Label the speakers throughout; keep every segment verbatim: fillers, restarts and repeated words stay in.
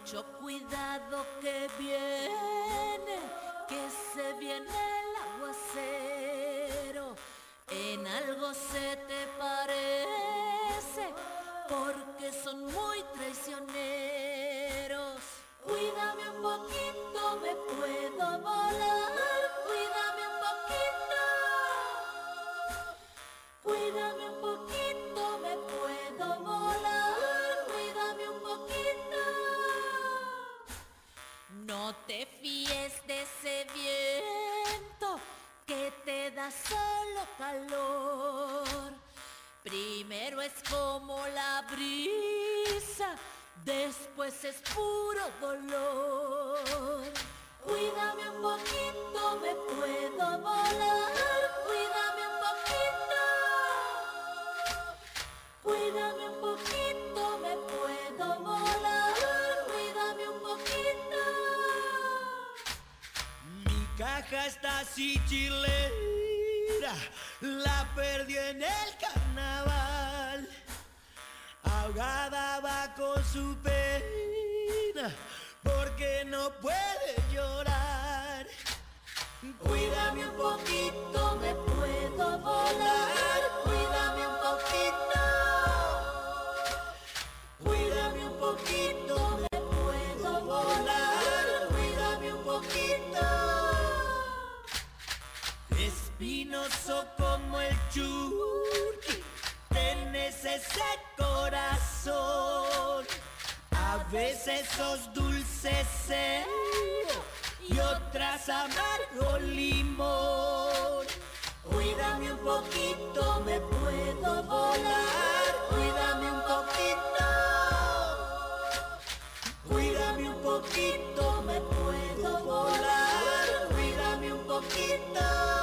Speaker 1: Mucho cuidado que viene, que se viene el aguacero. En algo se te parece, porque son muy traicioneros. Cuídame un poquito, me puedo volar. Cuídame un poquito. Cuídame un poquito, me puedo volar. Cuídame un poquito. No te fíes de ese viento que te da solo calor. Primero es como la brisa, después es puro dolor. Cuídame un poquito, me puedo volar. Cuídame un poquito. Cuídame un poquito, me puedo volar. Cuídame un poquito.
Speaker 2: Mi caja está así chilera, la perdí en el carnaval. Ahogada va con su pena, porque no puede llorar.
Speaker 1: Cuídame un poquito, me puedo volar. Cuídame un poquito. Cuídame un poquito, me puedo volar. Cuídame un poquito.
Speaker 2: Espinoso como el churqui, tenés ese corazón. A veces sos dulce cero y otras amargo limón.
Speaker 1: Cuídame un poquito, me puedo volar. Cuídame un poquito. Cuídame un poquito, me puedo volar. Cuídame un poquito.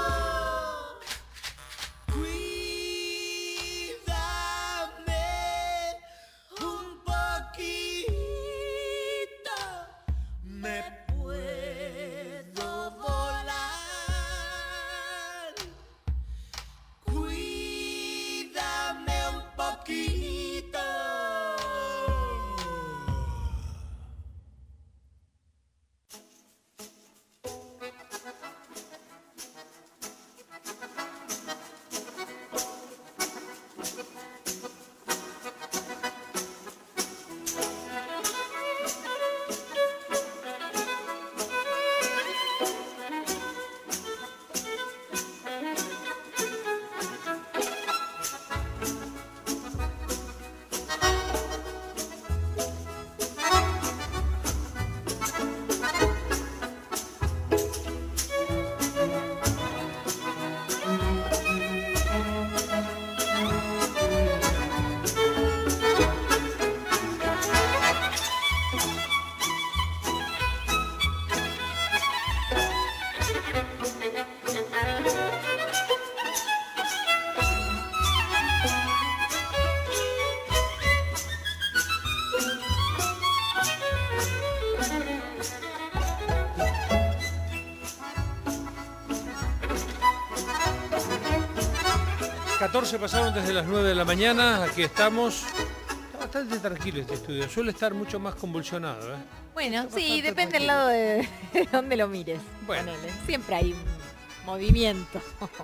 Speaker 3: catorce pasaron desde las nueve de la mañana, aquí estamos. Está bastante tranquilo este estudio, suele estar mucho más convulsionado, ¿eh?
Speaker 4: Bueno, sí, depende del lado de, de donde lo mires.
Speaker 3: Bueno.
Speaker 4: Ponele. Siempre hay movimiento.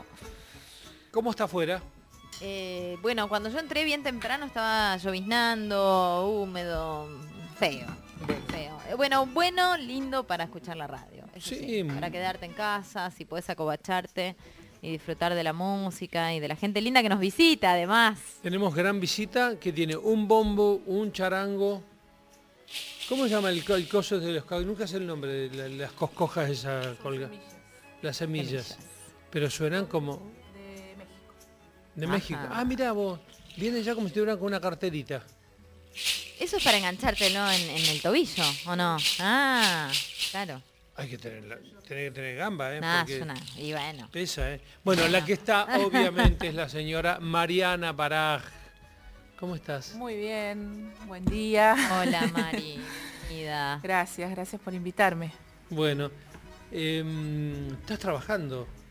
Speaker 3: ¿Cómo está afuera?
Speaker 4: Eh, bueno, cuando yo entré bien temprano estaba lloviznando, húmedo, feo, feo. Eh, Bueno, bueno, lindo para escuchar la radio. Eso
Speaker 3: Sí.
Speaker 4: sí, para quedarte en casa, si podés acobacharte y disfrutar de la música y de la gente linda que nos visita, además.
Speaker 3: Tenemos gran visita que tiene un bombo, un charango. ¿Cómo se llama el, co- el coso de los caballos? Nunca sé el nombre de la- las coscojas esas colgadas. Las semillas.
Speaker 4: Semillas.
Speaker 3: Pero suenan como...
Speaker 5: De México.
Speaker 3: De
Speaker 4: Ajá.
Speaker 3: México. Ah, mirá vos. Vienen ya como si estuvieran con una carterita.
Speaker 4: Eso es para engancharte, ¿no? En, en el tobillo, ¿o no? Ah, claro.
Speaker 3: Hay que tener, la- tener que tener gamba, ¿eh?
Speaker 4: Nada,
Speaker 3: Porque
Speaker 4: es una... Y bueno.
Speaker 3: pesa, ¿eh? Bueno, la que está obviamente es la señora Mariana Paraj. ¿Cómo estás?
Speaker 5: Muy bien, buen día.
Speaker 4: Hola, Mari. Bienvenida.
Speaker 5: Gracias, gracias por invitarme.
Speaker 3: Bueno, em, estás trabajando.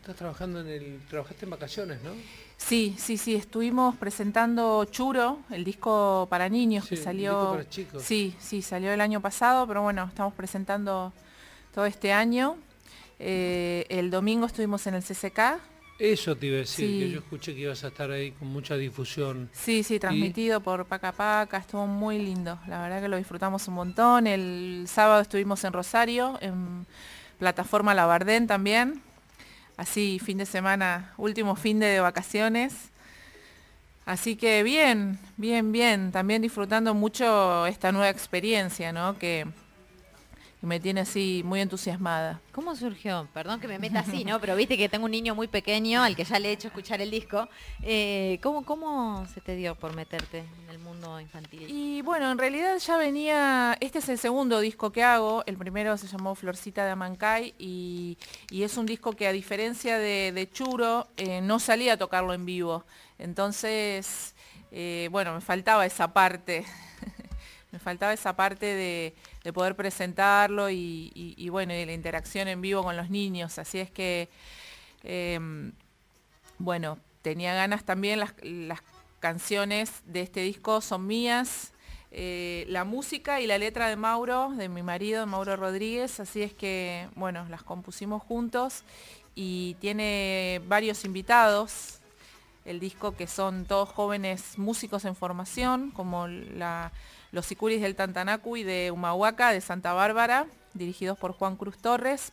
Speaker 3: Estás trabajando en el... Trabajaste en vacaciones, ¿no?
Speaker 5: Sí, sí, sí, estuvimos presentando Churo, el disco para niños
Speaker 3: Sí,
Speaker 5: que
Speaker 3: el
Speaker 5: salió...
Speaker 3: disco para chicos.
Speaker 5: Sí, sí, salió el año pasado, pero bueno, estamos presentando todo este año. Eh, el domingo estuvimos en el C C K.
Speaker 3: Eso te iba a decir,
Speaker 5: Sí.
Speaker 3: que yo escuché que ibas a estar ahí con mucha difusión.
Speaker 5: Sí, sí, transmitido por Paca Paca, estuvo muy lindo, la verdad que lo disfrutamos un montón. El sábado estuvimos en Rosario, en plataforma Labardén también, así fin de semana, último fin de vacaciones. Así que bien, bien, bien, también disfrutando mucho esta nueva experiencia, ¿no? Que, que me tiene así muy entusiasmada.
Speaker 4: ¿Cómo surgió? Perdón que me meta así, ¿no? Pero viste que tengo un niño muy pequeño al que ya le he hecho escuchar el disco. Eh, ¿cómo, ¿Cómo se te dio por meterte en el mundo infantil?
Speaker 5: Y bueno, en realidad ya venía, este es el segundo disco que hago, el primero se llamó Florcita de Amancay y, y es un disco que a diferencia de, de Churo, eh, no salía a tocarlo en vivo. Entonces, eh, bueno, me faltaba esa parte, me faltaba esa parte de, de poder presentarlo y, y, y bueno, y la interacción en vivo con los niños. Así es que, eh, bueno, tenía ganas también, las, las canciones de este disco son mías, eh, la música y la letra de Mauro, de mi marido, de Mauro Rodríguez, así es que, bueno, las compusimos juntos y tiene varios invitados, el disco que son todos jóvenes músicos en formación, como la, los Sicuris del Tantanacu y de Humahuaca, de Santa Bárbara, dirigidos por Juan Cruz Torres,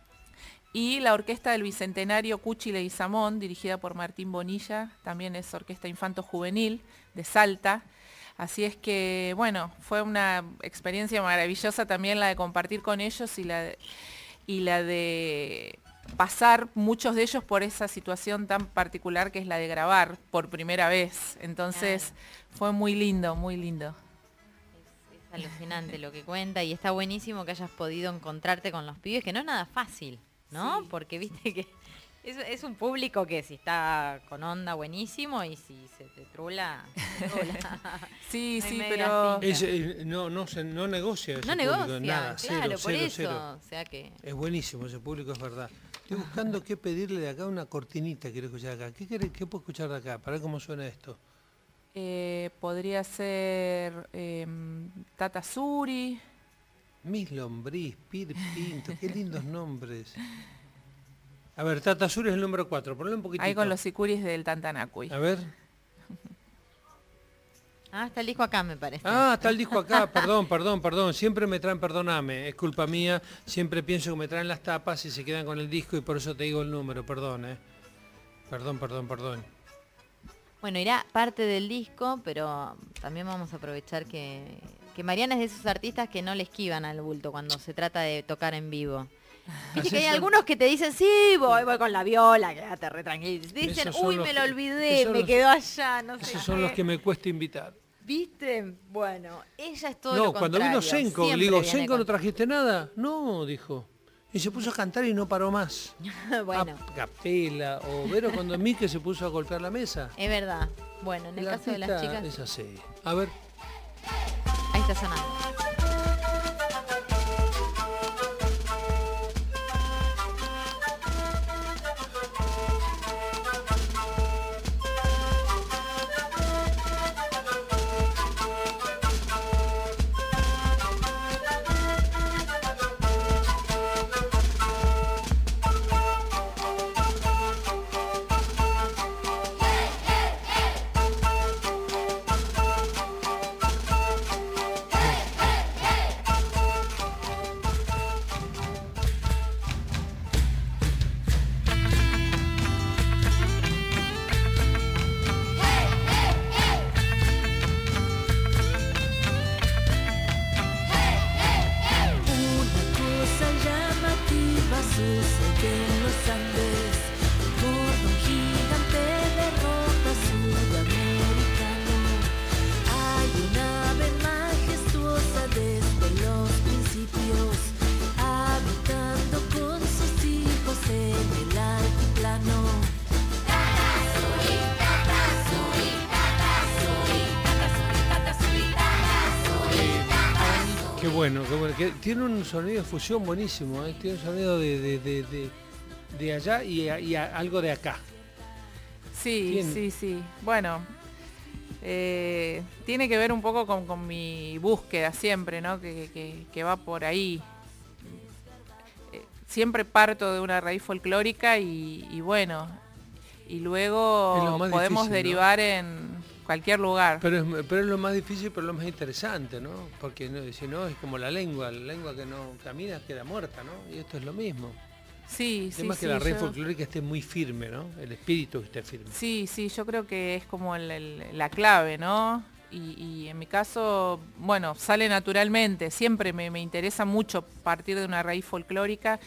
Speaker 5: y la Orquesta del Bicentenario Cuchi Leguizamón, dirigida por Martín Bonilla, también es orquesta infanto-juvenil de Salta. Así es que, bueno, fue una experiencia maravillosa también la de compartir con ellos y la de, y la de pasar muchos de ellos por esa situación tan particular que es la de grabar por primera vez. Entonces,
Speaker 4: Claro.
Speaker 5: fue muy lindo, muy lindo.
Speaker 4: Es, es alucinante lo que cuenta y está buenísimo que hayas podido encontrarte con los pibes, que no es nada fácil, ¿no?
Speaker 5: Sí.
Speaker 4: Porque viste que es, es un público que si está con onda buenísimo y si se te trula, te trula.
Speaker 5: Sí,
Speaker 4: No hay
Speaker 5: sí,
Speaker 4: medias
Speaker 5: pero...
Speaker 4: tintas.
Speaker 3: Es, eh, no, no, se, no negocia ese
Speaker 4: No
Speaker 3: público,
Speaker 4: negocia,
Speaker 3: nada,
Speaker 4: claro,
Speaker 3: cero,
Speaker 4: por
Speaker 3: cero,
Speaker 4: eso.
Speaker 3: cero.
Speaker 4: O sea que...
Speaker 3: Es buenísimo ese público, es verdad. Estoy buscando qué pedirle de acá, una cortinita quiero escuchar acá. ¿Qué, quiere, qué puedo escuchar de acá? Para ver cómo suena esto.
Speaker 5: Eh, podría ser eh, Tata Suri.
Speaker 3: Miss Lombriz, Pir Pinto, qué lindos nombres. A ver, Tata Sur es el número cuatro, ponle un poquitito.
Speaker 5: Ahí con los sicuris del Tantanacuy.
Speaker 3: A ver.
Speaker 4: Ah, está el disco acá, me parece.
Speaker 3: Ah, está el disco acá, perdón, perdón, perdón. Siempre me traen, perdóname, es culpa mía. Siempre pienso que me traen las tapas y se quedan con el disco y por eso te digo el número, perdón, eh. Perdón, perdón, perdón.
Speaker 4: Bueno, irá parte del disco, pero también vamos a aprovechar que, que Mariana es de esos artistas que no le esquivan al bulto cuando se trata de tocar en vivo. Viste que hay
Speaker 3: Así son.
Speaker 4: algunos que te dicen, sí, voy, voy con la viola, quédate re tranquilo. Dicen,
Speaker 3: Esos son
Speaker 4: uy,
Speaker 3: los
Speaker 4: me lo
Speaker 3: que-
Speaker 4: olvidé,
Speaker 3: esos
Speaker 4: me
Speaker 3: los-
Speaker 4: quedó allá, no sé
Speaker 3: Esos son los
Speaker 4: qué".
Speaker 3: que me cuesta invitar.
Speaker 4: ¿Viste? Bueno, ella es todo
Speaker 3: No,
Speaker 4: lo
Speaker 3: cuando
Speaker 4: contrario.
Speaker 3: vino Senko, le
Speaker 4: siempre
Speaker 3: digo,
Speaker 4: viene
Speaker 3: ¿Senko no
Speaker 4: con-
Speaker 3: trajiste nada? No, dijo. Y se puso a cantar y no paró más.
Speaker 4: Bueno,
Speaker 3: A capela, o Vero cuando Mike se puso a golpear la mesa.
Speaker 4: es verdad. Bueno, en el, caso de las
Speaker 3: artista
Speaker 4: chicas,
Speaker 3: es así. A ver.
Speaker 4: ahí está sonando.
Speaker 1: Una cosa llamativa sucede en los Andes. Un cordón gigante de roca sudamericano. Hay un ave majestuosa desde los principios, habitando con sus hijos en el altiplano.
Speaker 3: Qué bueno, qué bueno. Que tiene un sonido de fusión buenísimo, ¿eh? Tiene un sonido de, de, de, de, de allá y, a- y a- algo de acá.
Speaker 5: Sí,
Speaker 3: Bien.
Speaker 5: sí, sí. Bueno, eh, tiene que ver un poco con, con mi búsqueda siempre, ¿no? Que, que- que va por ahí. Eh, siempre parto de una raíz folclórica y, y bueno, y
Speaker 3: Es
Speaker 5: luego
Speaker 3: lo más
Speaker 5: podemos
Speaker 3: difícil, ¿no?
Speaker 5: derivar en cualquier lugar.
Speaker 3: Pero es, pero es lo más difícil, pero lo más interesante, ¿no? Porque no, si no, es como la lengua, la lengua que no camina queda muerta, ¿no? Y esto es lo mismo.
Speaker 5: Sí,
Speaker 3: El
Speaker 5: sí,
Speaker 3: tema es que
Speaker 5: sí,
Speaker 3: la red
Speaker 5: yo-
Speaker 3: folclórica esté muy firme, ¿no? El espíritu que esté firme.
Speaker 5: Sí, sí, yo creo que es como el- el- la clave, ¿no? Y, y en mi caso, bueno, sale naturalmente, siempre me, me interesa mucho partir de una raíz folclórica.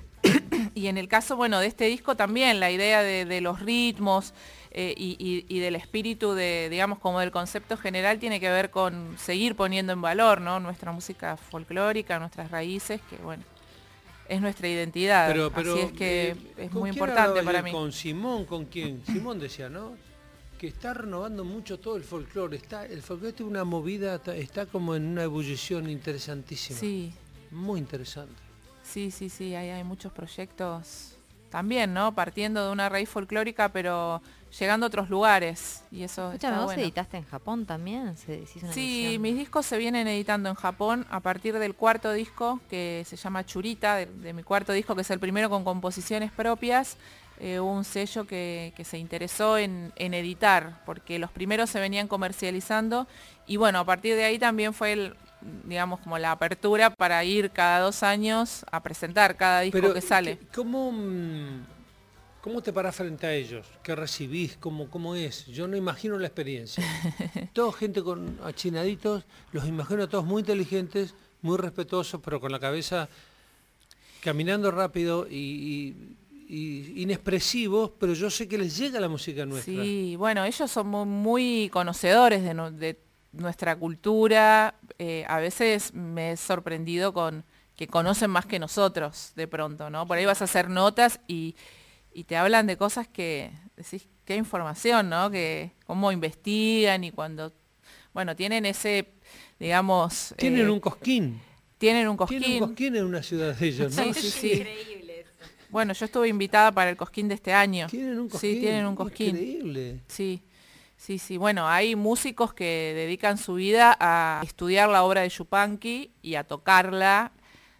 Speaker 5: Y en el caso, bueno, de este disco también, la idea de, de los ritmos eh, y, y- y del espíritu de, digamos, como del concepto general, tiene que ver con seguir poniendo en valor, ¿no? Nuestra música folclórica, nuestras raíces, que bueno, es nuestra identidad.
Speaker 3: Pero, pero,
Speaker 5: Así es que
Speaker 3: eh,
Speaker 5: es
Speaker 3: ¿con
Speaker 5: muy
Speaker 3: quién
Speaker 5: importante
Speaker 3: hablaba
Speaker 5: para
Speaker 3: yo?
Speaker 5: mí.
Speaker 3: Con Simón, ¿con quién? Simón decía, ¿no? Que está renovando mucho todo el folclore. Está, el folclore tiene una movida, está, está como en una ebullición interesantísima.
Speaker 5: Sí.
Speaker 3: Muy interesante.
Speaker 5: Sí, sí, sí, hay, hay muchos proyectos también, ¿no? Partiendo de una raíz folclórica, pero llegando a otros lugares. Y eso
Speaker 4: Escúchame,
Speaker 5: está
Speaker 4: ¿vos
Speaker 5: bueno.
Speaker 4: editaste en Japón también? ¿Se, se hizo una
Speaker 5: Sí,
Speaker 4: edición?
Speaker 5: mis discos se vienen editando en Japón a partir del cuarto disco, que se llama Churita, de, de mi cuarto disco, que es el primero con composiciones propias. Eh, hubo un sello que, que se interesó en, en editar, porque los primeros se venían comercializando. Y bueno, a partir de ahí también fue el, digamos, como la apertura para ir cada dos años a presentar cada disco
Speaker 3: Pero,
Speaker 5: que sale.
Speaker 3: ¿qué- ¿cómo, mm, ¿cómo te parás frente a ellos? ¿Qué recibís? ¿Cómo, cómo es? Yo no imagino la experiencia. Toda gente con achinaditos, los imagino a todos muy inteligentes, muy respetuosos, pero con la cabeza caminando rápido y, y- y inexpresivos, pero yo sé que les llega la música nuestra.
Speaker 5: Sí, bueno, ellos son mu- muy conocedores de, no- de nuestra cultura. Eh, a veces me he sorprendido con que conocen más que nosotros de pronto, ¿no? Por ahí vas a hacer notas y, y te hablan de cosas que decís, qué información, ¿no? Que cómo investigan y cuando, bueno, tienen ese, digamos...
Speaker 3: Tienen
Speaker 5: eh,
Speaker 3: un cosquín.
Speaker 5: tienen un cosquín.
Speaker 3: Tienen un cosquín en una ciudad de ellos, ¿no?
Speaker 5: Sí, sí, sí. Bueno, yo estuve invitada para el Cosquín de este año.
Speaker 3: Tienen un cosquín.
Speaker 5: Sí, tienen un cosquín.
Speaker 3: Increíble.
Speaker 5: Sí, sí, sí. Bueno, hay músicos que dedican su vida a estudiar la obra de Yupanqui y a tocarla.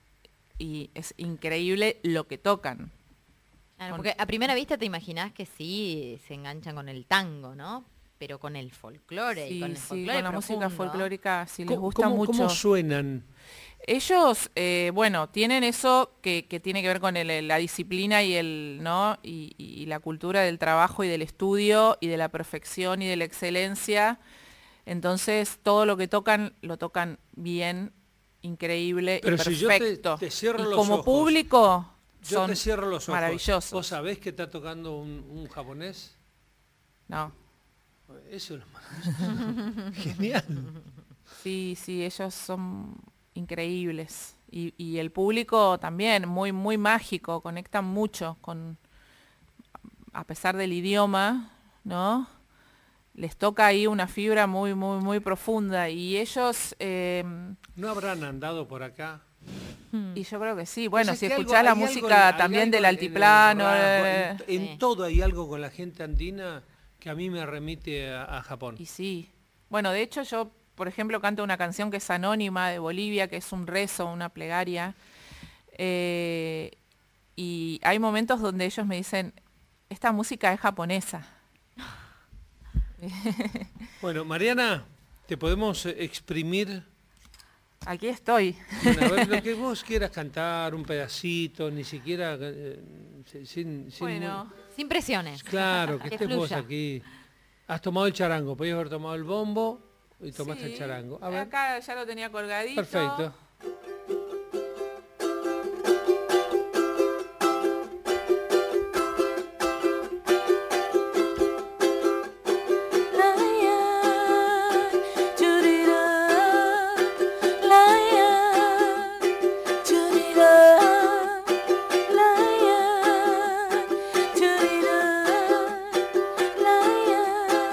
Speaker 5: Y es increíble lo que tocan.
Speaker 4: Claro,
Speaker 5: Con-
Speaker 4: porque a primera vista te imaginás que sí se enganchan con el tango, ¿no? Pero con el folclore y
Speaker 5: Sí,
Speaker 4: con el
Speaker 5: sí,
Speaker 4: folclore
Speaker 5: con la música
Speaker 4: profundo.
Speaker 5: folclórica, si les
Speaker 3: ¿Cómo,
Speaker 5: gusta
Speaker 3: cómo-
Speaker 5: mucho.
Speaker 3: cómo suenan?
Speaker 5: Ellos, eh, bueno, tienen eso que, que tiene que ver con el- la disciplina y el, ¿no? Y, y la cultura del trabajo y del estudio y de la perfección y de la excelencia. Entonces, todo lo que tocan, lo tocan bien, increíble
Speaker 3: Pero
Speaker 5: y
Speaker 3: si yo te-
Speaker 5: perfecto.
Speaker 3: te cierro
Speaker 5: y
Speaker 3: los
Speaker 5: como
Speaker 3: ojos,
Speaker 5: público,
Speaker 3: Yo
Speaker 5: son
Speaker 3: te cierro los ojos.
Speaker 5: maravillosos.
Speaker 3: ¿Vos sabés que está tocando un, un japonés?
Speaker 5: No,
Speaker 3: Eso es maravilloso. Genial.
Speaker 5: sí, sí, ellos son increíbles. Y, y el público también, muy, muy mágico, conectan mucho con, a pesar del idioma, ¿no? Les toca ahí una fibra muy, muy, muy profunda. Y ellos, eh,
Speaker 3: ¿No habrán andado por acá?
Speaker 5: y yo creo que sí, bueno,
Speaker 3: O sea,
Speaker 5: si
Speaker 3: que algo-
Speaker 5: escuchás la
Speaker 3: hay algo
Speaker 5: música
Speaker 3: en- hay
Speaker 5: también
Speaker 3: algo
Speaker 5: del
Speaker 3: en el
Speaker 5: altiplano,
Speaker 3: rap,
Speaker 5: eh,
Speaker 3: en, en
Speaker 4: Sí.
Speaker 3: todo hay algo con la gente andina que a mí me remite a, a Japón.
Speaker 5: y sí. Bueno, de hecho yo, por ejemplo, canto una canción que es anónima de Bolivia, que es un rezo, una plegaria. eh, y hay momentos donde ellos me dicen, esta música es japonesa.
Speaker 3: Bueno, Mariana, te podemos eh, exprimir,
Speaker 5: Aquí estoy.
Speaker 3: bueno, a ver, lo que vos quieras cantar, un pedacito, ni siquiera eh, sin, sin- sin
Speaker 5: Bueno,
Speaker 3: mu-
Speaker 4: Sin presiones.
Speaker 3: claro, que
Speaker 4: Que
Speaker 3: estés vos
Speaker 4: fluya.
Speaker 3: aquí. Has tomado el charango, podías haber tomado el bombo y tomaste
Speaker 5: sí,
Speaker 3: el charango. A ver,
Speaker 5: acá ya lo tenía colgadito.
Speaker 3: perfecto.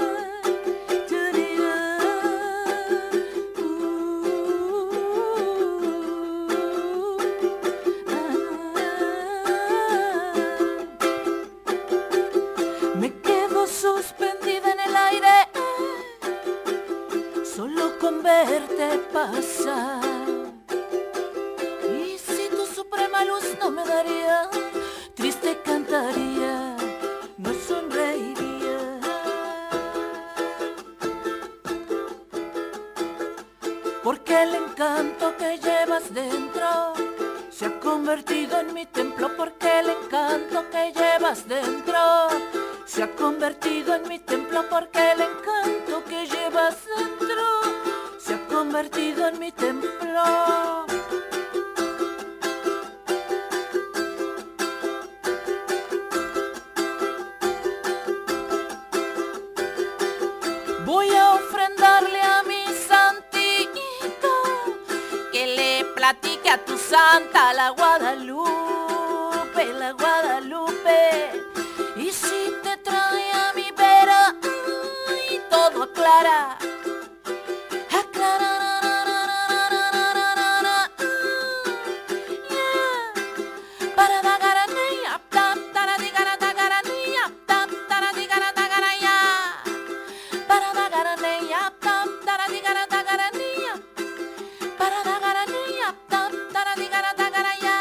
Speaker 1: Ooh. suspendida en el aire, solo con verte pasar. Y si tu suprema luz no me daría, triste cantaría, no sonreiría. Porque el encanto que llevas dentro se ha convertido en mi templo, porque el encanto que llevas dentro se ha convertido en mi templo, porque el encanto que llevas dentro se ha convertido en mi templo. Voy a ofrendarle a mi santito que le platique a tu santa la Guadalupe, la Guadalupe. Y si te trae a mi vera y todo aclara, aclara, para da garanía, ta tara di gara da garanía, ta tara di gara da garanía, para da garanía, ta tara di gara da garanía, para da garanía, ta tara di gara da garanía.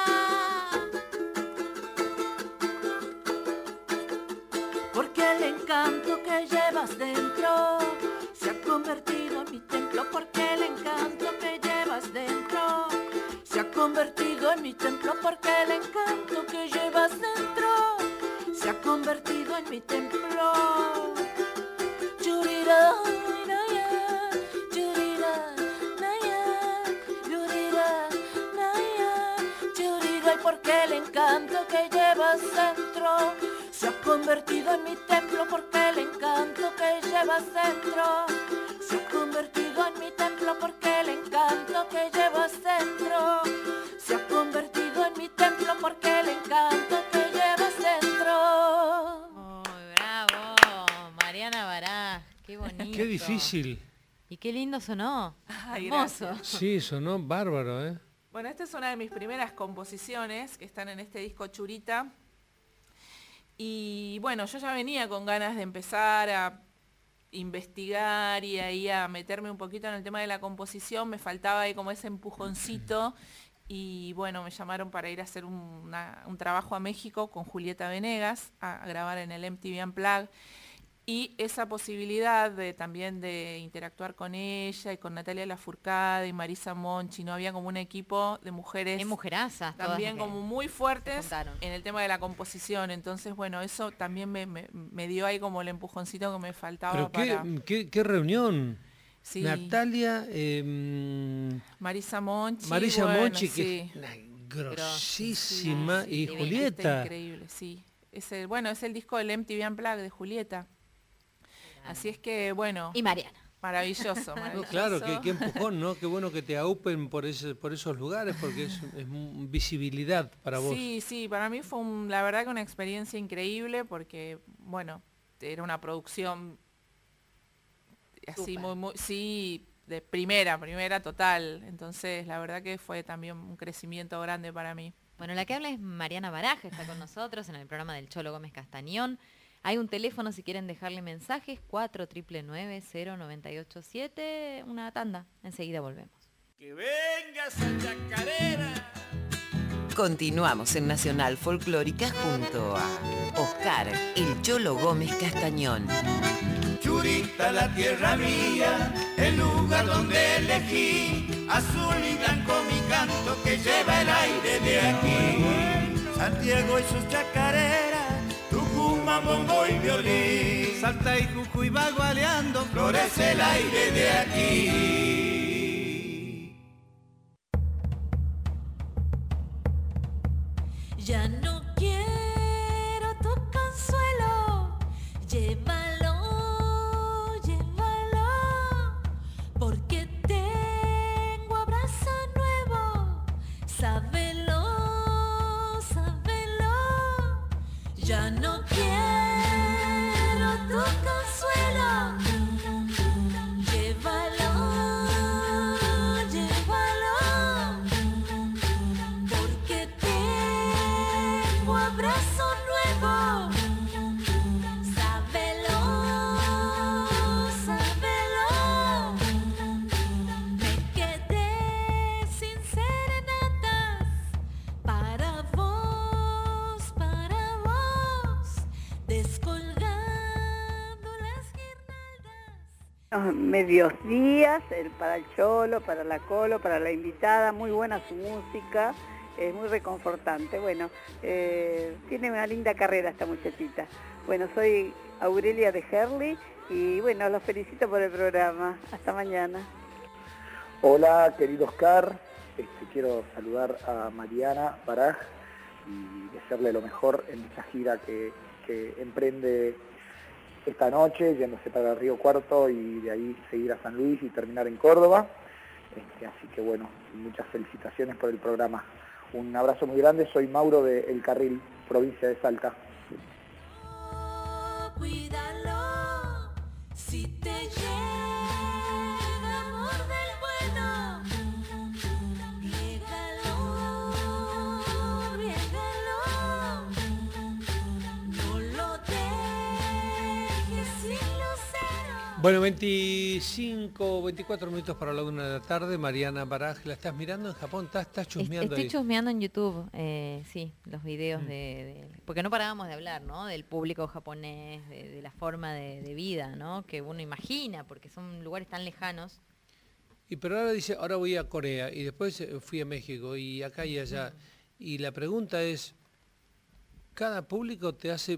Speaker 1: Porque el encanto que llevas dentro se ha convertido en mi templo, porque el encanto que llevas dentro se ha convertido en mi templo, porque el encanto que llevas dentro se ha convertido en mi templo. Yurira, naya, yurira, naya, yurira, naya, yurira. Y porque el encanto que llevas dentro se ha convertido en mi templo, porque el encanto que llevas dentro se ha convertido en mi templo, porque el encanto que llevas dentro se ha convertido en mi templo, porque el encanto que llevas dentro.
Speaker 4: Muy bravo, Mariana Baraj, qué bonito.
Speaker 3: Qué difícil.
Speaker 4: Y qué lindo sonó.
Speaker 5: Ay,
Speaker 4: Hermoso.
Speaker 5: gracias.
Speaker 3: Sí, sonó bárbaro, ¿eh?
Speaker 5: Bueno, esta es una de mis primeras composiciones que están en este disco Churita. Y bueno, yo ya venía con ganas de empezar a investigar y ahí a meterme un poquito en el tema de la composición. Me faltaba ahí como ese empujoncito. Y bueno, me llamaron para ir a hacer un, una, un trabajo a México con Julieta Venegas, a, a grabar en el M T V Unplugged. Y esa posibilidad de también de interactuar con ella y con Natalia Lafourcade y Marisa Monchi, ¿no? Había como un equipo de mujeres
Speaker 4: Es mujerazas. todas
Speaker 5: también
Speaker 4: las que
Speaker 5: como muy fuertes
Speaker 4: contaron.
Speaker 5: en el tema de la composición. Entonces, bueno, eso también me, me, me dio ahí como el empujoncito que me faltaba
Speaker 3: Pero qué,
Speaker 5: para...
Speaker 3: qué, qué reunión.
Speaker 5: Sí,
Speaker 3: Natalia, eh,
Speaker 5: Marisa Monchi.
Speaker 3: Marisa
Speaker 5: bueno,
Speaker 3: Monchi,
Speaker 5: sí.
Speaker 3: que es una grosísima,
Speaker 5: Sí,
Speaker 3: y
Speaker 5: sí,
Speaker 3: Julieta.
Speaker 5: está increíble, sí. Es el, bueno, es el disco del M T V Unplugged de Julieta. Así es que, bueno,
Speaker 4: Y Mariana.
Speaker 5: maravilloso,
Speaker 3: No,
Speaker 5: maravilloso.
Speaker 3: claro, qué, qué empujón, ¿no? Qué bueno que te aupen por ese, por esos lugares, porque es, es un- visibilidad para vos.
Speaker 5: Sí, sí, para mí fue un- la verdad que una experiencia increíble porque, bueno, era una producción así
Speaker 4: Súper.
Speaker 5: muy, muy, sí, de primera, primera total. Entonces, la verdad que fue también un crecimiento grande para mí.
Speaker 4: Bueno, la que habla es Mariana Baraj, está con nosotros en el programa del Cholo Gómez Castañón. Hay un teléfono si quieren dejarle mensajes, cuatro nueve nueve cero nueve ocho siete, una tanda. Enseguida volvemos.
Speaker 2: Que venga esa chacarera.
Speaker 6: Continuamos en Nacional Folclórica junto a Oscar, el Cholo Gómez Castañón.
Speaker 2: Churita, la tierra mía, el lugar donde elegí, azul y blanco mi canto que lleva el aire de aquí. Santiago y sus chacareras, Tucumán, bombo y violín, Salta y Jujuy bagualeando, florece el aire de aquí.
Speaker 1: Ya no quiero tu consuelo, llévalo, llévalo, porque tengo abrazo nuevo, sábelo, sábelo. Ya no quiero tu consuelo, llévalo,
Speaker 7: buenos medios días el, para el Cholo, para la Colo, para la invitada. Muy buena su música, es muy reconfortante. Bueno, eh, tiene una linda carrera esta muchachita. Bueno, soy Aurelia de Herli y bueno, los felicito por el programa. Hasta mañana.
Speaker 8: Hola, querido Oscar. Este, quiero saludar a Mariana Baraj y desearle lo mejor en esta gira que, que emprende esta noche, yéndose para Río Cuarto y de ahí seguir a San Luis y terminar en Córdoba. Este, así que bueno, muchas felicitaciones por el programa. Un abrazo muy grande, soy Mauro de El Carril, provincia de Salta.
Speaker 1: Cuídalo, si te llega amor del bueno, riégalo, riégalo, no lo dejes sin lucero.
Speaker 3: Bueno, veinticinco, veinticuatro minutos para la una de la tarde. Mariana Baraj, ¿la estás mirando en Japón? ¿Estás, estás chusmeando
Speaker 4: Estoy
Speaker 3: ahí?
Speaker 4: chusmeando en YouTube, eh, sí, los videos mm. de, de... Porque no parábamos de hablar, ¿no? Del público japonés, de, de la forma de, de vida, ¿no? Que uno imagina, porque son lugares tan lejanos.
Speaker 3: Y pero ahora dice, ahora voy a Corea y después fui a México y acá y allá. Mm. Y la pregunta es, ¿cada público te hace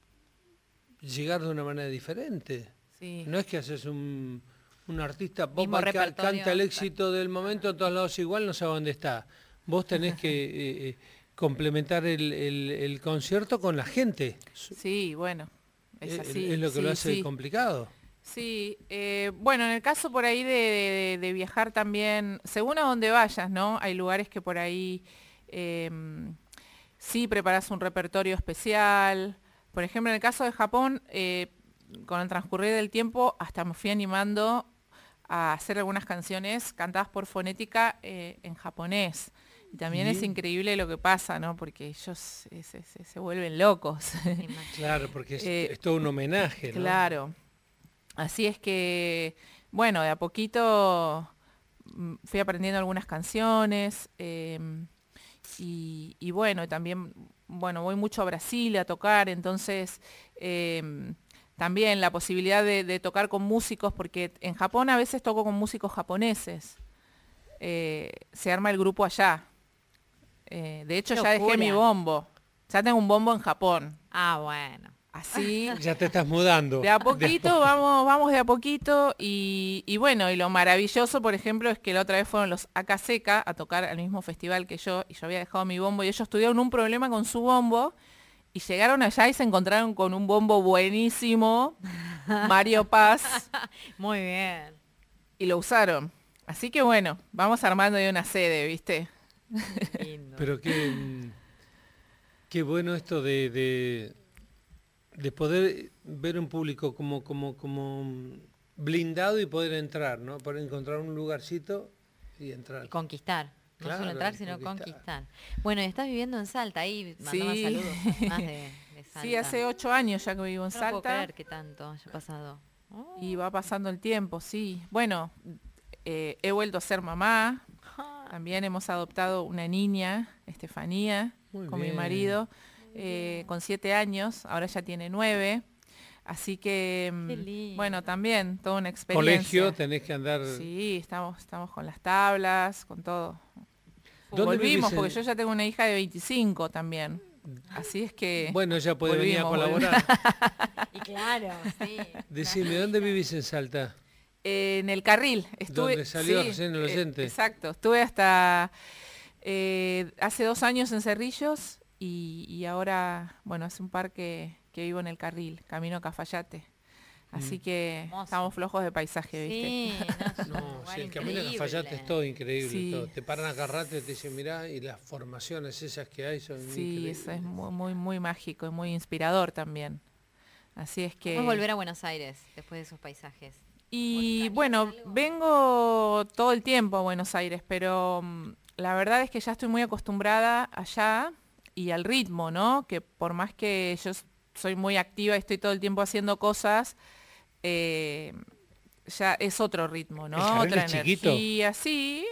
Speaker 3: llegar de una manera diferente? Sí. No es que haces un, un artista, vos marca, canta el éxito del momento en todos lados igual, no sabe dónde está. Vos tenés que eh, complementar el, el, el concierto con la gente.
Speaker 5: Sí, bueno, es así.
Speaker 3: Es, es lo que
Speaker 5: sí,
Speaker 3: lo hace
Speaker 5: sí.
Speaker 3: complicado.
Speaker 5: Sí, eh, bueno, en el caso por ahí de, de, de viajar también, según a donde vayas, ¿no? Hay lugares que por ahí eh, sí preparás un repertorio especial. Por ejemplo, en el caso de Japón, eh, con el transcurrir del tiempo hasta me fui animando a hacer algunas canciones cantadas por fonética eh, en japonés. Y también Bien. Es increíble lo que pasa, ¿no? Porque ellos se, se, se vuelven locos.
Speaker 3: Claro, porque es, eh, es todo un homenaje, ¿no?
Speaker 5: Claro. Así es que, bueno, de a poquito fui aprendiendo algunas canciones eh, y, y bueno, también, bueno, voy mucho a Brasil a tocar, entonces... Eh, También la posibilidad de, de tocar con músicos, porque en Japón a veces toco con músicos japoneses. Eh, se arma el grupo allá. Eh, de hecho, ya dejé mi bombo. Ya tengo un bombo en Japón.
Speaker 4: Ah, bueno.
Speaker 5: Así.
Speaker 3: Ya te estás mudando.
Speaker 5: De a poquito, de vamos, vamos de a poquito. Y, y bueno, y lo maravilloso, por ejemplo, es que la otra vez fueron los Akaseka a tocar al mismo festival que yo, y yo había dejado mi bombo, y ellos tuvieron un problema con su bombo. Y llegaron allá y se encontraron con un bombo buenísimo, Mario Paz.
Speaker 4: Muy bien.
Speaker 5: Y lo usaron. Así que bueno, vamos armando de una sede, ¿viste?
Speaker 3: Lindo. Pero qué, qué bueno esto de, de, de poder ver un público como, como, como blindado y poder entrar, ¿no? Poder encontrar un lugarcito y entrar.
Speaker 4: Y conquistar. No
Speaker 3: Claro,
Speaker 4: solo entrar, sino
Speaker 3: conquistar.
Speaker 4: conquistar. Bueno, y estás viviendo en Salta, ahí mandame
Speaker 5: Sí.
Speaker 4: saludos más de, de Salta.
Speaker 5: Sí, hace ocho años ya que vivo en
Speaker 4: no
Speaker 5: Salta.
Speaker 4: No puedo creer que tanto haya pasado. Oh.
Speaker 5: Y va pasando el tiempo, sí. Bueno, eh, he vuelto a ser mamá. También hemos adoptado una niña, Estefanía,
Speaker 3: Muy
Speaker 5: con
Speaker 3: bien.
Speaker 5: mi marido, eh, con siete años. Ahora ya tiene nueve. Así que,
Speaker 4: Qué lindo.
Speaker 5: bueno, también toda una experiencia.
Speaker 3: Colegio, tenés que andar...
Speaker 5: Sí, estamos, estamos con las tablas, con todo.
Speaker 3: ¿Dónde
Speaker 5: Volvimos,
Speaker 3: vivís en-
Speaker 5: porque yo ya tengo una hija de veinticinco también. Así es que...
Speaker 3: Bueno, ya puede venir a
Speaker 5: volvimos,
Speaker 3: colaborar.
Speaker 4: Y claro, sí.
Speaker 3: Decime, ¿dónde vivís en Salta?
Speaker 5: Eh, en el Carril. Estuve,
Speaker 3: Donde salió
Speaker 5: sí,
Speaker 3: recién el
Speaker 5: eh,
Speaker 3: oyente.
Speaker 5: exacto, estuve hasta eh, hace dos años en Cerrillos y, y ahora, bueno, hace un par que, que vivo en el Carril, camino a Cafayate. Así
Speaker 3: Mm.
Speaker 5: que
Speaker 4: Hermoso.
Speaker 5: estamos flojos de paisaje, ¿viste?
Speaker 4: Sí, no, es un
Speaker 3: No,
Speaker 4: lugar
Speaker 3: sí, el camino de
Speaker 4: increíble.
Speaker 3: Cafayate es todo increíble.
Speaker 5: Sí.
Speaker 3: Todo. Te paran a agarrarte, te dicen, mirá, y las formaciones esas que hay son
Speaker 5: Sí,
Speaker 3: increíbles.
Speaker 5: eso es muy, muy, muy mágico y muy inspirador también. Así es que...
Speaker 4: ¿Cómo es volver a Buenos Aires después de esos paisajes?
Speaker 5: Y
Speaker 4: ¿Extrañas
Speaker 5: bueno,
Speaker 4: algo?
Speaker 5: vengo todo el tiempo a Buenos Aires, pero mm, la verdad es que ya estoy muy acostumbrada allá y al ritmo, ¿no? Que por más que yo s- soy muy activa y estoy todo el tiempo haciendo cosas, eh, ya es otro ritmo,
Speaker 3: ¿El
Speaker 5: ¿no?
Speaker 3: Carril
Speaker 5: Otra
Speaker 3: es chiquito?
Speaker 5: energía, sí.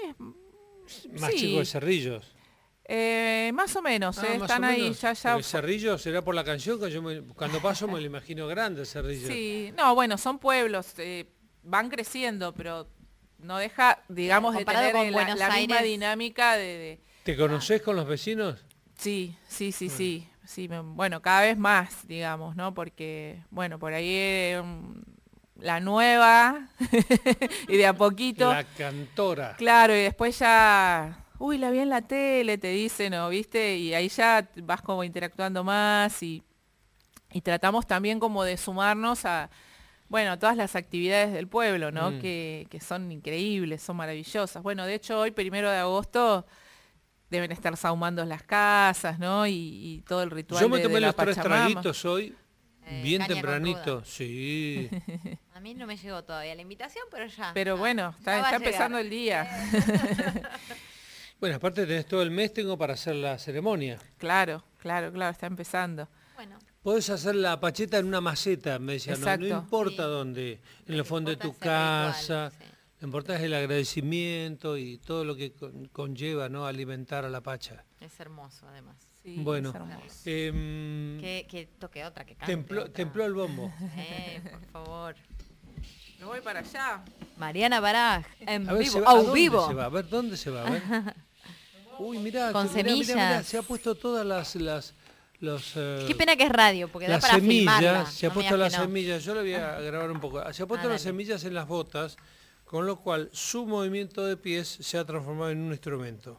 Speaker 3: Más
Speaker 5: sí.
Speaker 3: chico de Cerrillos.
Speaker 5: Eh, más o menos,
Speaker 3: Ah,
Speaker 5: eh,
Speaker 3: más
Speaker 5: están
Speaker 3: o
Speaker 5: ahí
Speaker 3: menos.
Speaker 5: ya, ya.
Speaker 3: Porque Cerrillo será por la canción que yo me- cuando paso me lo imagino grande, Cerrillo.
Speaker 5: Sí, no, bueno, son pueblos. eh, van creciendo, pero no deja, digamos, de
Speaker 4: Comparado
Speaker 5: tener
Speaker 4: con
Speaker 5: la,
Speaker 4: Buenos
Speaker 5: la misma
Speaker 4: Aires.
Speaker 5: dinámica de... de-
Speaker 3: ¿Te conocés con los vecinos?
Speaker 5: Sí, sí, sí, sí. sí me- bueno, cada vez más, digamos, ¿no? Porque, bueno, por ahí eh, mm, la nueva y de a poquito.
Speaker 3: La cantora.
Speaker 5: Claro, y después ya, uy, la vi en la tele, te dicen, ¿no? ¿Viste? Y ahí ya vas como interactuando más y, y tratamos también como de sumarnos a, bueno, a todas las actividades del pueblo, ¿no?
Speaker 3: Mm.
Speaker 5: Que, que son increíbles, son maravillosas. Bueno, de hecho hoy, primero de agosto, deben estar sahumando las casas, ¿no? Y, y todo el ritual
Speaker 3: Yo me
Speaker 5: de,
Speaker 3: tomé
Speaker 5: de la
Speaker 3: los tres
Speaker 5: Pachamama.
Speaker 3: traguitos hoy,
Speaker 4: Eh,
Speaker 3: bien
Speaker 4: caña con
Speaker 3: tempranito.
Speaker 4: ruda.
Speaker 3: Sí.
Speaker 4: A mí no me llegó todavía la invitación, pero ya.
Speaker 5: Pero
Speaker 4: ya-
Speaker 5: bueno, está,
Speaker 4: ya va a
Speaker 5: está
Speaker 4: llegar.
Speaker 5: empezando el día.
Speaker 3: Bueno, aparte tenés todo el mes, tengo para hacer la ceremonia.
Speaker 5: Claro, claro, claro, está empezando.
Speaker 4: Bueno,
Speaker 3: Podés hacer la pacheta en una maceta, me decía, no, no
Speaker 5: Exacto.
Speaker 3: importa
Speaker 4: Sí.
Speaker 3: dónde, en
Speaker 4: Lo
Speaker 3: el
Speaker 4: que
Speaker 3: fondo de
Speaker 4: importa
Speaker 3: tu
Speaker 4: es el ritual,
Speaker 3: casa,
Speaker 4: sí.
Speaker 3: lo importante es el agradecimiento y todo lo que con- conlleva, ¿no? Alimentar a la pacha.
Speaker 4: es hermoso además.
Speaker 5: Sí,
Speaker 3: Bueno.
Speaker 5: es hermoso.
Speaker 3: Em,
Speaker 4: Que, que toque otra, que cante
Speaker 3: templó,
Speaker 4: otra.
Speaker 3: templó el bombo.
Speaker 4: Eh, por favor.
Speaker 5: Me voy para allá.
Speaker 4: Mariana Baraj, en
Speaker 3: A ver, se
Speaker 4: vivo,
Speaker 3: va, ¿a
Speaker 4: au
Speaker 3: dónde
Speaker 4: vivo.
Speaker 3: se va? A ver, ¿dónde se va? A ver. Uy, mirá,
Speaker 4: Con
Speaker 3: que- mirá, mirá, mirá,
Speaker 4: semillas.
Speaker 3: se ha puesto todas las... las los, eh,
Speaker 4: Qué pena que es radio, porque da
Speaker 3: las
Speaker 4: para filmarla.
Speaker 3: semillas, se ha
Speaker 4: no me
Speaker 3: puesto
Speaker 4: digas
Speaker 3: las
Speaker 4: que no.
Speaker 3: semillas, yo le voy a grabar un poco, se ha puesto
Speaker 4: Ah,
Speaker 3: las
Speaker 4: dale.
Speaker 3: semillas en las botas, con lo cual su movimiento de pies se ha transformado en un instrumento.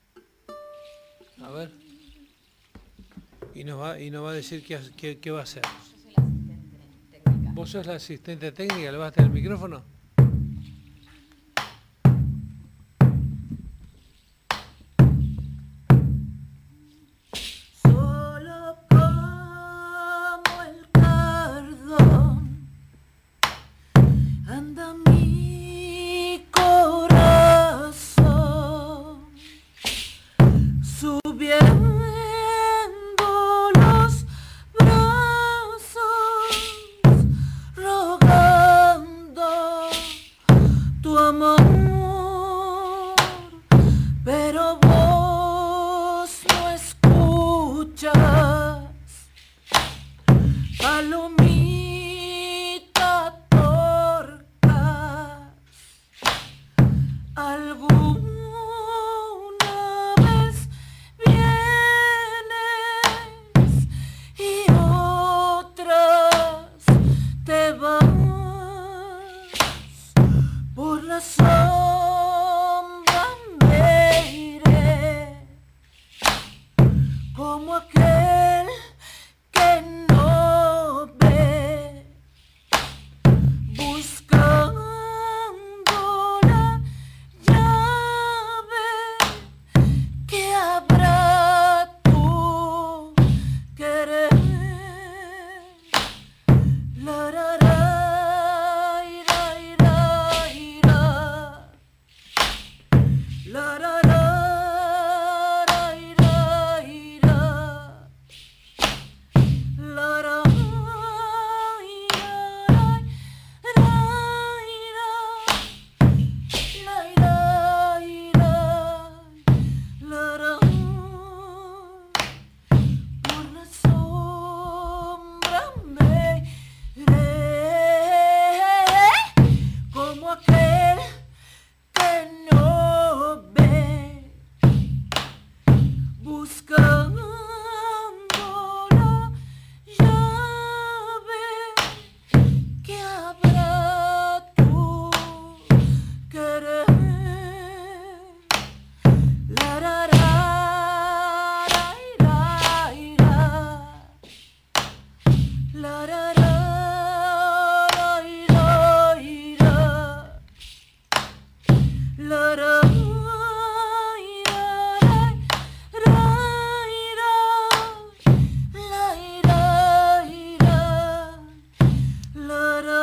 Speaker 3: A ver. Y nos va, y nos va a decir qué, ha- qué- qué va a hacer. ¿Vos sos la asistente técnica? ¿Le vas a tener el micrófono?
Speaker 1: Solo como el cardo anda mi corazón subiendo los brazos rogando tu amor, pero vos no escuchas, palomita torcas, alguna vez vienes y otras te vas por la sombra me iré como aquel que no ve, buscando la llave que habrá tu querer. La, ra, ra, ira, ira, ira. La, ra, ra, ra, ira, ira. La, ra, ira, ra, ira. La, ira, ira. La, ra. Por la sombra me iré como aquel que no ve, buscando la llave que habrá tu querer. La, ra, ra, ra, ira, ira. La, ra, ra, ra, ira, ira. La, ra, ira, ra, ira. La, ira, ira. La, ra.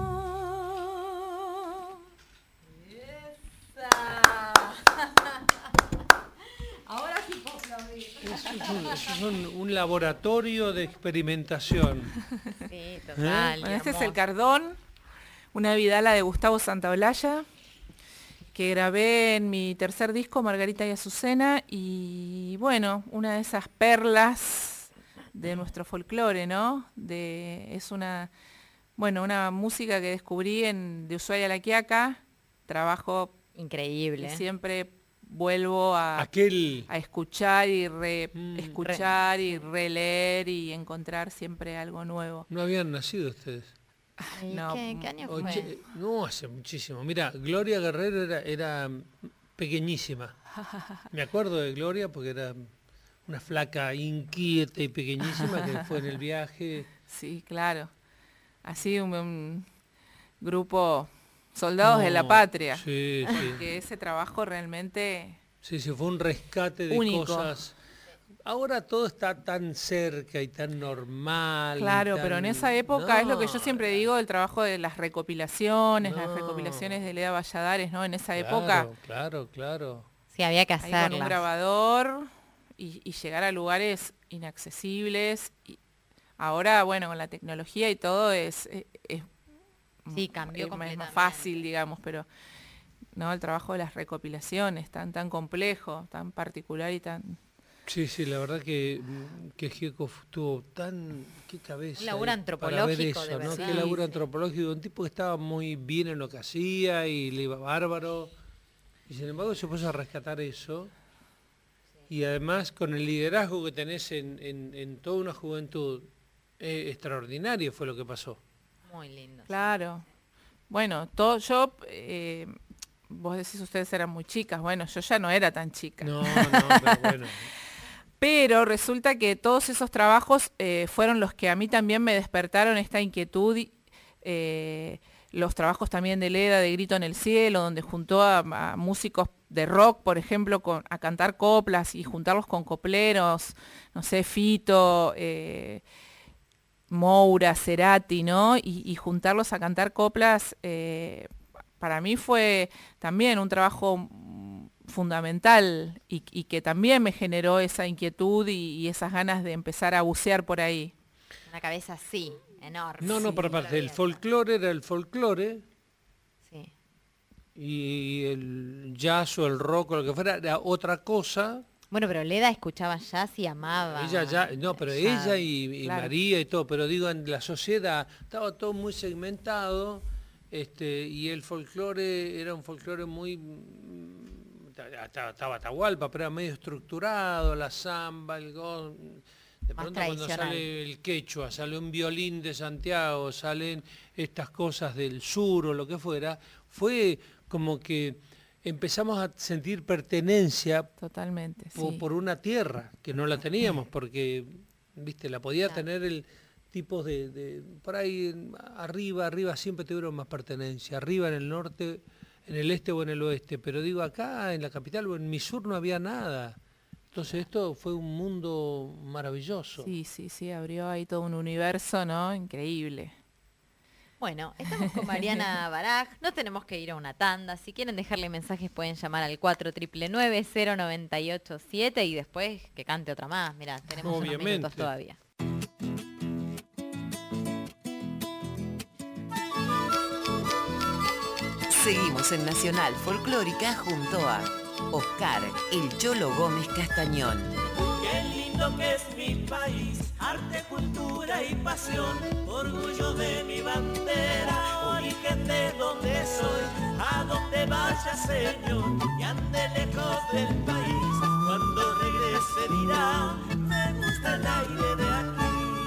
Speaker 1: Ahora sí puedo aplaudir.
Speaker 3: Eso es un, eso es un- un laboratorio de experimentación.
Speaker 4: Sí, total. y
Speaker 5: Bueno, este es el
Speaker 4: hermoso.
Speaker 5: Cardón, una vidala de Gustavo Santaolalla, que grabé en mi tercer disco, Margarita y Azucena, y bueno, una de esas perlas de nuestro folclore, ¿no? De, es una Bueno, una música que descubrí en De Ushuaia a La Quiaca, trabajo
Speaker 4: increíble.
Speaker 5: que siempre vuelvo a,
Speaker 3: Aquel...
Speaker 5: a escuchar y re,
Speaker 3: Mm.
Speaker 5: escuchar y releer y encontrar siempre algo nuevo.
Speaker 3: No habían nacido ustedes.
Speaker 4: ¿Y
Speaker 5: No,
Speaker 4: ¿Qué, qué año fue?
Speaker 3: Oche- no, hace muchísimo. Mira, Gloria Guerrero era, era pequeñísima. Me acuerdo de Gloria porque era una flaca inquieta y pequeñísima que fue en el viaje.
Speaker 5: Sí, claro. Así un, un grupo soldados
Speaker 3: No,
Speaker 5: de la patria.
Speaker 3: Sí, sí.
Speaker 5: Que ese trabajo realmente...
Speaker 3: Sí, sí, fue un rescate de
Speaker 5: Único.
Speaker 3: cosas. Ahora todo está tan cerca y tan normal. y
Speaker 5: Claro,
Speaker 3: tan-
Speaker 5: pero en esa época es lo que yo
Speaker 3: No,
Speaker 5: siempre digo, el trabajo de las recopilaciones, las
Speaker 3: No.
Speaker 5: recopilaciones de Leda Valladares, ¿no? En esa
Speaker 3: claro,
Speaker 5: época,
Speaker 3: Claro, claro.
Speaker 4: Sí, había que
Speaker 5: ahí con un
Speaker 4: hacerlas.
Speaker 5: grabador y, y llegar a lugares inaccesibles. Y ahora, bueno, con la tecnología y todo es... es- es-
Speaker 4: Sí, cambió
Speaker 5: es más- es más
Speaker 4: completamente.
Speaker 5: fácil, digamos, pero no el trabajo de las recopilaciones, tan tan complejo, tan particular y tan...
Speaker 3: Sí, sí, la verdad que, que Gieco tuvo tan... qué cabeza.
Speaker 4: Un laburo
Speaker 3: eh, para ver
Speaker 4: antropológico, de
Speaker 3: eso, ¿no?
Speaker 4: verdad.
Speaker 3: Qué laburo
Speaker 5: Sí.
Speaker 3: antropológico. Un tipo que estaba muy bien en lo que hacía y le iba bárbaro. Y sin embargo se puso a rescatar eso. Y además con el liderazgo que tenés en, en- en toda una juventud, eh, extraordinario fue lo que pasó.
Speaker 4: Muy lindo.
Speaker 5: Claro. Bueno, todo yo, eh, vos decís ustedes eran muy chicas, bueno, yo ya no era tan chica.
Speaker 3: No, no, pero bueno.
Speaker 5: Pero resulta que todos esos trabajos eh, fueron los que a mí también me despertaron esta inquietud, y, eh, los trabajos también de Leda, de Grito en el Cielo, donde juntó a, a músicos de rock, por ejemplo, con, a cantar coplas y juntarlos con copleros, no sé, Fito, eh, Moura, Cerati, ¿no? Y, y juntarlos a cantar coplas, eh, para mí fue también un trabajo mm, fundamental y, y que también me generó esa inquietud y, y esas ganas de empezar a bucear por ahí.
Speaker 4: Una cabeza así, enorme.
Speaker 3: No, no,
Speaker 4: Sí,
Speaker 3: por
Speaker 4: muy
Speaker 3: aparte, el
Speaker 4: abierta.
Speaker 3: folclore era el folclore
Speaker 4: Sí.
Speaker 3: y el jazz o el rock o lo que fuera era otra cosa.
Speaker 4: Bueno, pero Leda escuchaba jazz y amaba.
Speaker 3: Ella ya, no, pero
Speaker 4: jazz.
Speaker 3: ella y, y
Speaker 5: Claro.
Speaker 3: María y todo, pero digo, en la sociedad estaba todo muy segmentado, este, y el folclore era un folclore muy, mm, estaba, estaba Atahualpa, pero era medio estructurado, la samba, el go, de
Speaker 4: Más
Speaker 3: pronto cuando
Speaker 4: tradicional.
Speaker 3: sale el quechua, sale un violín de Santiago, salen estas cosas del sur o lo que fuera, fue como que empezamos a sentir pertenencia
Speaker 5: Totalmente,
Speaker 3: po-
Speaker 5: sí.
Speaker 3: por una tierra que no la teníamos porque viste la podía
Speaker 4: Claro.
Speaker 3: tener el tipo de, de- por ahí en- arriba arriba siempre tuvieron más pertenencia, arriba en el norte, en el este o en el oeste, pero digo acá en la capital o en mi sur no había nada. Entonces esto fue un mundo maravilloso.
Speaker 5: Sí, sí, sí, abrió ahí todo un universo, ¿no? Increíble.
Speaker 4: Bueno, estamos con Mariana Baraj, no tenemos que ir a una tanda, si quieren dejarle mensajes pueden llamar al cuatro nueve nueve cero nueve ocho siete y después que cante otra más, mirá, tenemos unos
Speaker 3: Obviamente.
Speaker 4: minutos todavía.
Speaker 6: Seguimos en Nacional Folclórica junto a Oscar El Cholo Gómez Castañón.
Speaker 2: Qué lindo que es mi país, arte, cultura y pasión, orgullo de mi bandera, origen de donde soy, a donde vaya señor, y ande lejos del país, cuando regrese dirá, me gusta el aire de aquí.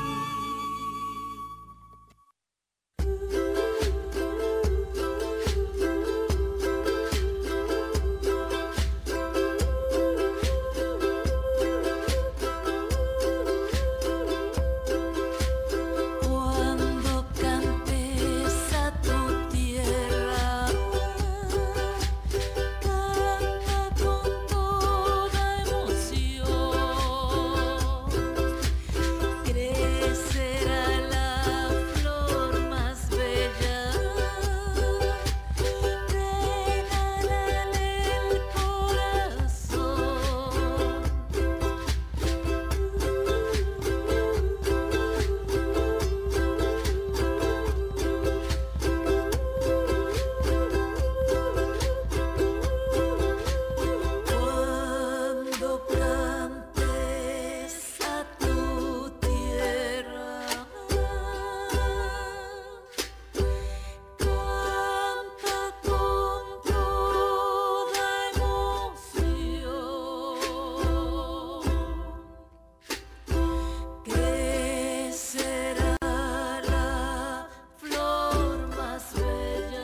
Speaker 1: Cuando cantes a tu tierra, canta con toda emoción, que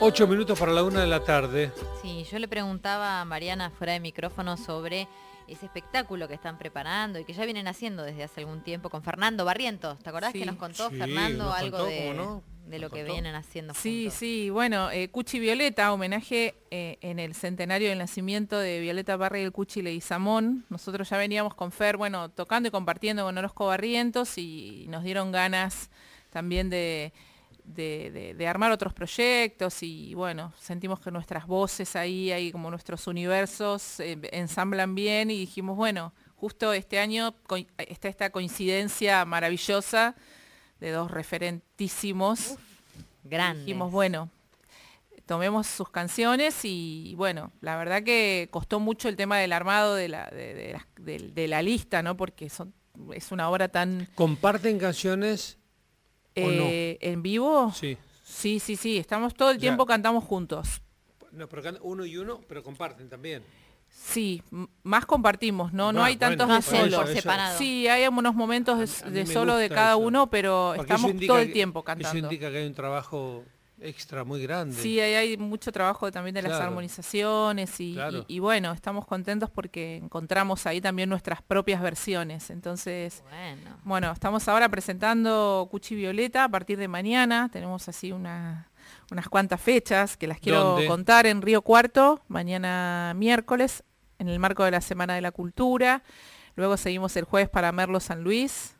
Speaker 3: Ocho minutos para la una de la tarde.
Speaker 4: Sí, yo le preguntaba a Mariana fuera de micrófono sobre ese espectáculo que están preparando y que ya vienen haciendo desde hace algún tiempo con Fernando Barrientos. ¿Te acordás
Speaker 5: Sí.
Speaker 4: que nos contó
Speaker 3: Sí,
Speaker 4: Fernando
Speaker 3: nos
Speaker 4: algo
Speaker 3: contó,
Speaker 4: de,
Speaker 3: ¿cómo no?
Speaker 4: de lo
Speaker 3: Nos
Speaker 4: que
Speaker 3: contó.
Speaker 4: vienen haciendo
Speaker 5: Sí,
Speaker 4: juntos?
Speaker 5: sí, bueno, eh, Cuchi Violeta, homenaje eh, en el centenario del nacimiento de Violeta Parra y el Cuchi Leguizamón. Nosotros ya veníamos con Fer, bueno, tocando y compartiendo con Orozco Barrientos y nos dieron ganas también de, de, de- de armar otros proyectos y bueno, sentimos que nuestras voces ahí, ahí como nuestros universos eh, ensamblan bien y dijimos, bueno, justo este año co- está esta coincidencia maravillosa de dos referentísimos.
Speaker 4: Grandes.
Speaker 5: Dijimos, bueno, tomemos sus canciones y bueno, la verdad que costó mucho el tema del armado de la, de, de la, de- de la lista, ¿no? Porque son, es una obra tan
Speaker 3: ¿Comparten canciones o no?
Speaker 5: eh, en vivo.
Speaker 3: Sí.
Speaker 5: Sí, sí, sí, estamos todo el
Speaker 3: Ya.
Speaker 5: tiempo cantamos juntos.
Speaker 3: No, pero can- uno y uno, pero comparten también.
Speaker 5: Sí, m- más compartimos, ¿no? no
Speaker 3: Bueno,
Speaker 5: hay tantos
Speaker 3: bueno,
Speaker 5: de
Speaker 4: No hacen
Speaker 5: solo.
Speaker 4: por separado.
Speaker 5: Sí, hay unos momentos de,
Speaker 3: A- a mí
Speaker 5: de
Speaker 3: me
Speaker 5: solo de
Speaker 3: gusta
Speaker 5: cada
Speaker 3: eso.
Speaker 5: uno, pero
Speaker 3: Porque eso
Speaker 5: estamos
Speaker 3: indica
Speaker 5: todo el
Speaker 3: que-
Speaker 5: tiempo
Speaker 3: Eso
Speaker 5: cantando.
Speaker 3: indica que hay un trabajo extra muy grande.
Speaker 5: Sí, ahí hay mucho trabajo también de las
Speaker 3: Claro.
Speaker 5: armonizaciones y,
Speaker 3: Claro.
Speaker 5: y- y bueno, estamos contentos porque encontramos ahí también nuestras propias versiones. Entonces,
Speaker 4: Bueno.
Speaker 5: bueno, estamos ahora presentando Cuchi Violeta a partir de mañana. Tenemos así una- unas cuantas fechas que las quiero
Speaker 3: ¿Dónde?
Speaker 5: contar en Río Cuarto, mañana miércoles, en el marco de la Semana de la Cultura. Luego seguimos el jueves para Merlo San Luis.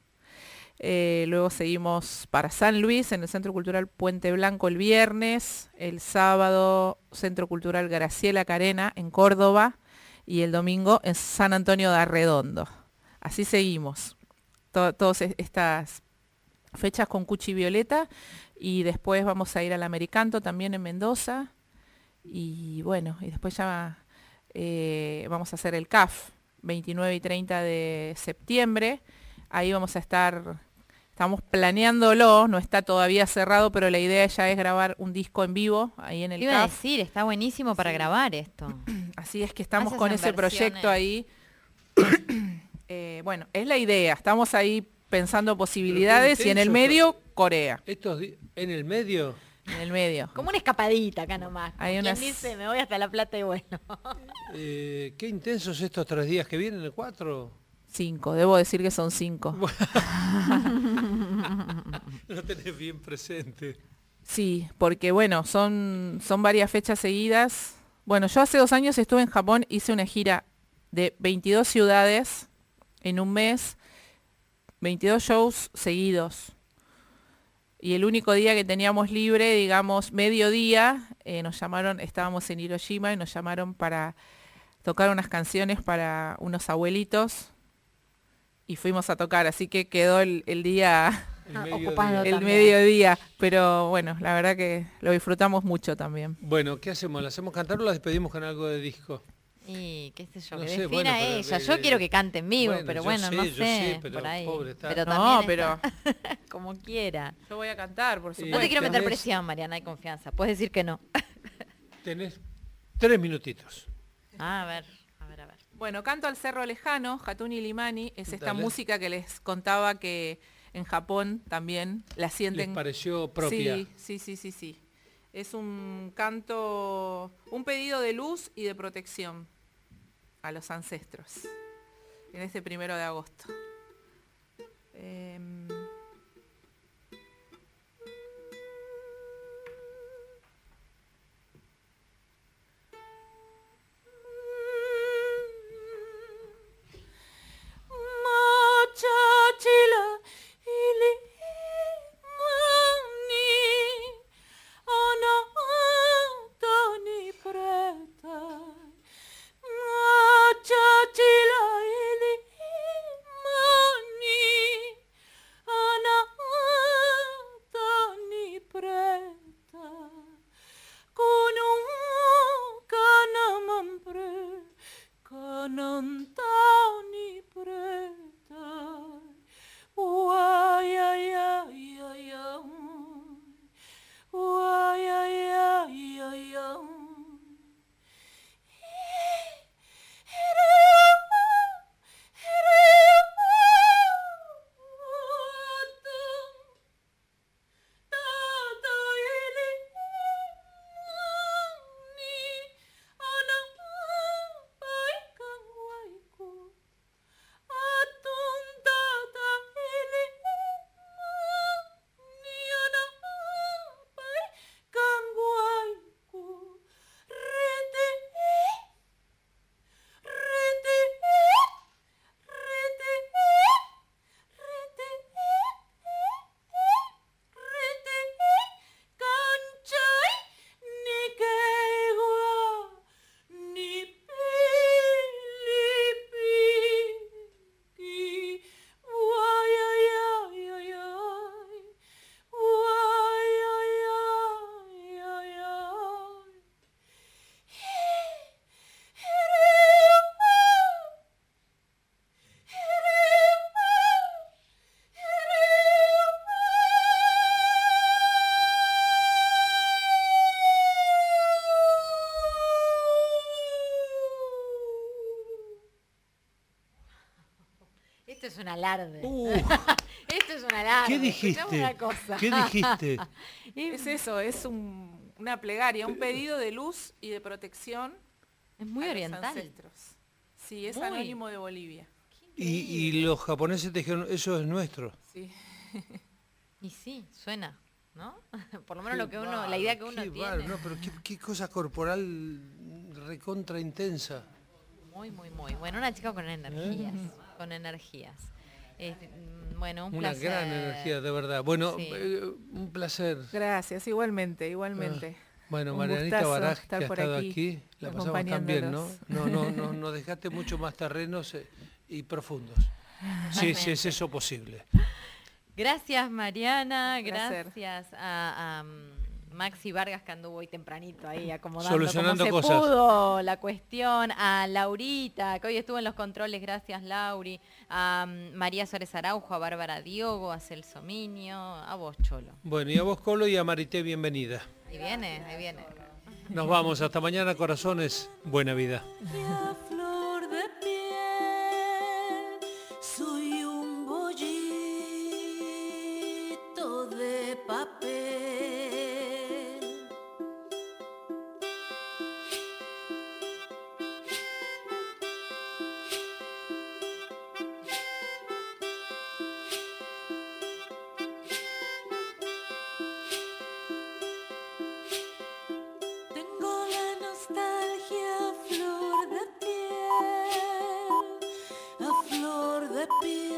Speaker 5: Eh, luego seguimos para San Luis en el Centro Cultural Puente Blanco el viernes, el sábado Centro Cultural Graciela Carena en Córdoba y el domingo en San Antonio de Arredondo. Así seguimos. To- todas es- estas fechas con Cuchi Violeta y después vamos a ir al Americanto también en Mendoza y bueno, y después ya eh, vamos a hacer el C A F veintinueve y treinta de septiembre. Ahí vamos a estar, estamos planeándolo, no está todavía cerrado, pero la idea ya es grabar un disco en vivo ahí en el
Speaker 4: Te iba a
Speaker 5: C A F.
Speaker 4: decir, está buenísimo para
Speaker 5: Sí.
Speaker 4: grabar esto.
Speaker 5: Así es que estamos
Speaker 4: Haces
Speaker 5: con
Speaker 4: en
Speaker 5: ese proyecto
Speaker 4: versiones.
Speaker 5: ahí. Eh, bueno, es la idea, estamos ahí pensando posibilidades y en el
Speaker 3: intenso
Speaker 5: medio, Corea,
Speaker 3: Estos di- en el medio,
Speaker 5: en el medio.
Speaker 4: Como una escapadita acá nomás.
Speaker 5: Hay
Speaker 4: Quien
Speaker 5: unas-
Speaker 4: dice, me voy hasta La Plata y bueno.
Speaker 3: eh, qué intensos estos tres días que vienen, el cuatro.
Speaker 5: Cinco, debo decir que son cinco.
Speaker 3: Lo tenés bien presente.
Speaker 5: Sí, porque bueno, son, son varias fechas seguidas. Bueno, yo hace dos años estuve en Japón, hice una gira de veintidós ciudades en un mes, veintidós shows seguidos. Y el único día que teníamos libre, digamos, mediodía, eh, nos llamaron, estábamos en Hiroshima y nos llamaron para tocar unas canciones para unos abuelitos y fuimos a tocar, así que quedó el, el día,
Speaker 3: El
Speaker 4: Ah,
Speaker 3: mediodía.
Speaker 4: ocupado.
Speaker 5: el
Speaker 4: también.
Speaker 5: mediodía, pero bueno, la verdad que lo disfrutamos mucho también.
Speaker 3: Bueno, ¿qué hacemos? ¿La hacemos cantar o la despedimos con algo de disco?
Speaker 4: Y qué sé yo,
Speaker 3: No
Speaker 4: que
Speaker 3: sé,
Speaker 4: defina
Speaker 3: bueno, pero
Speaker 4: ella.
Speaker 3: de-
Speaker 4: Yo
Speaker 3: de-
Speaker 4: quiero que cante en vivo,
Speaker 3: Bueno,
Speaker 4: pero
Speaker 3: yo
Speaker 4: bueno,
Speaker 3: sé,
Speaker 4: no
Speaker 3: yo
Speaker 4: sé,
Speaker 3: sé, pero
Speaker 4: por ahí.
Speaker 3: pobre, está-
Speaker 4: Pero
Speaker 5: No,
Speaker 4: también
Speaker 5: pero
Speaker 4: está- como quiera.
Speaker 5: yo voy a cantar, por
Speaker 3: Y-
Speaker 5: supuesto.
Speaker 4: No te quiero meter
Speaker 3: tenés-
Speaker 4: presión, Mariana, hay confianza. Puedes decir que no.
Speaker 3: Tenés tres minutitos.
Speaker 4: Ah, a ver, a ver, a ver.
Speaker 5: Bueno, Canto al Cerro Lejano, Hatuni Limani, es esta
Speaker 3: Dale.
Speaker 5: música que les contaba que en Japón también la
Speaker 3: ¿Les
Speaker 5: sienten.
Speaker 3: pareció propia?
Speaker 5: Sí, sí, sí, sí, sí. Es un canto, un pedido de luz y de protección a los ancestros en este primero de agosto. Em, Machachila ilimani anatani preta Machachila ilimani
Speaker 4: Esto es un alarde.
Speaker 3: Uh,
Speaker 4: Esto es un alarde.
Speaker 3: ¿Qué
Speaker 4: Escuchame
Speaker 3: dijiste?
Speaker 4: una cosa.
Speaker 3: ¿Qué dijiste?
Speaker 5: Es eso, es un- una plegaria, un pedido de luz y de protección
Speaker 4: Es muy
Speaker 5: a los
Speaker 4: oriental.
Speaker 5: ancestros. Sí, es
Speaker 4: Muy.
Speaker 5: anónimo de Bolivia.
Speaker 3: Y, y los japoneses te dijeron, eso es nuestro.
Speaker 5: Sí.
Speaker 4: Y sí, suena, ¿no? Por lo menos lo que uno, la idea que uno
Speaker 3: Qué
Speaker 4: tiene.
Speaker 3: bárbaro, no, pero qué, qué cosa corporal recontra intensa.
Speaker 4: Muy, muy, muy. Bueno, una chica con energías, con energías. Este, mm, bueno, un
Speaker 3: Una
Speaker 4: placer.
Speaker 3: gran energía, de verdad. Bueno,
Speaker 4: Sí.
Speaker 3: eh, un placer.
Speaker 5: Gracias, igualmente, igualmente.
Speaker 3: Bueno,
Speaker 5: Un
Speaker 3: Marianita
Speaker 5: gustazo
Speaker 3: Baraj, que
Speaker 5: estar
Speaker 3: ha
Speaker 5: por
Speaker 3: estado
Speaker 5: aquí,
Speaker 3: aquí, la pasamos tan bien, ¿no?
Speaker 5: acompañándolos.
Speaker 3: No, no, no, nos dejaste mucho más terrenos eh, y profundos. Sí, sí, es eso posible.
Speaker 4: Gracias, Mariana.
Speaker 5: Un placer.
Speaker 4: Gracias a, a, mm, Maxi Vargas, que anduvo hoy tempranito ahí acomodando
Speaker 3: Solucionando
Speaker 4: como se
Speaker 3: cosas.
Speaker 4: pudo la cuestión. A Laurita, que hoy estuvo en los controles. Gracias, Lauri. A mm, María Suárez Araujo, a Bárbara Diogo, a Celso Miño, a vos, Cholo.
Speaker 3: Bueno, y a vos, Colo, y a Marité, bienvenida.
Speaker 4: Ahí viene, ahí viene.
Speaker 3: Nos vamos, hasta mañana, corazones. Buena vida.
Speaker 1: A flor de piel, soy un bollito de papel. Tengo la nostalgia a flor de piel, a flor de piel.